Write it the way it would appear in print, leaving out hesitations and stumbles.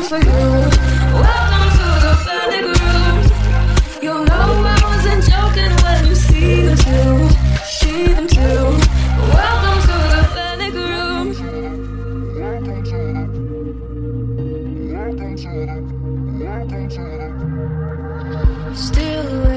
for you. Welcome to the panic room. You know I wasn't joking when you see them too. See them too. Welcome to the panic room. Still